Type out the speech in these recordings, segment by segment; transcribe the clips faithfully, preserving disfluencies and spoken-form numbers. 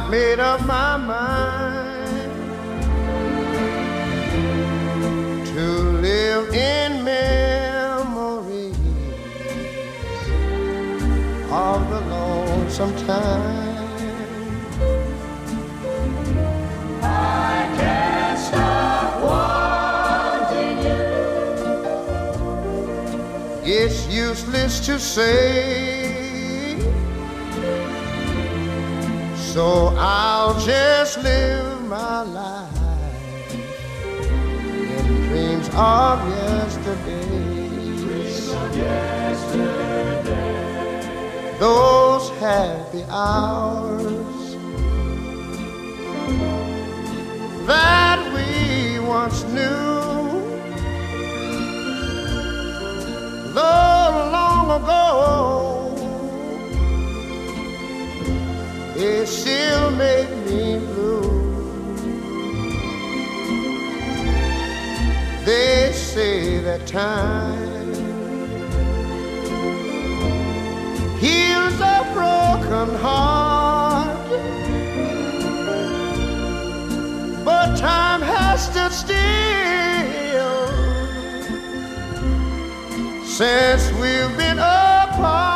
made up my mind to live in memories of the lonesome time. I can't stop wanting you. It's useless to say, so I'll just live my life in dreams of yesterday. Dreams of yesterday. Those happy hours that we once knew, though long ago, they still make me blue. They say that time heals a broken heart, but time has stood still since we've been apart.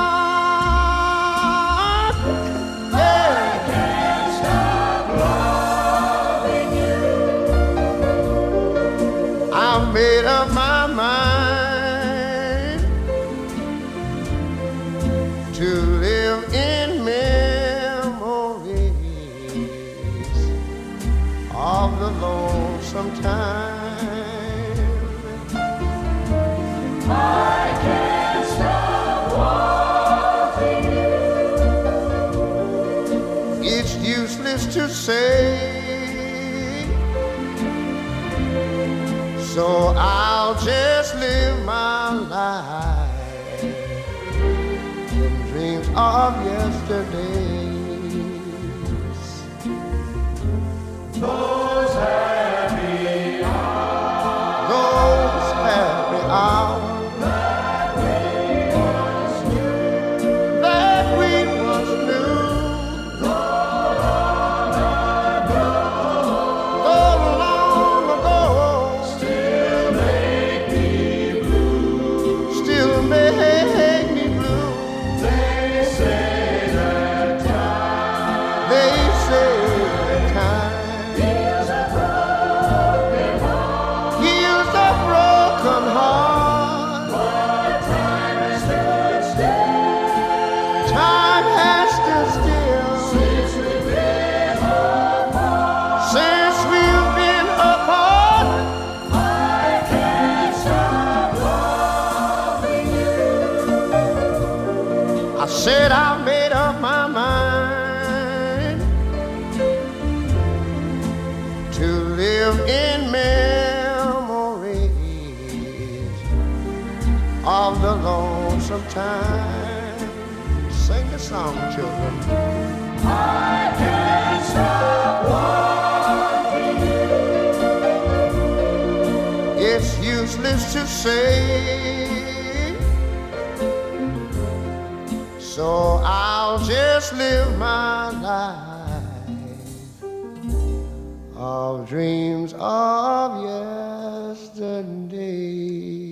Made up my mind to live in memories of the lonesome time. I can't stop wanting you. It's useless to say, so I'll just live my life in dreams of yesterdays. Those happy hours, those happy hours that we once knew, that we once knew, though long ago, oh, long ago. still make me blue. Still make me blue. They say that time They say that time heals a broken heart, heals a broken heart. but time has stood still Time has stood still since we've been apart. since we've been apart. I can't stop loving you. I said I made up my mind to live in memories of the lonesome time. Sing the song, children. I can't stop wanting you. It's useless to say, so I'll just live my life of dreams of yesterday.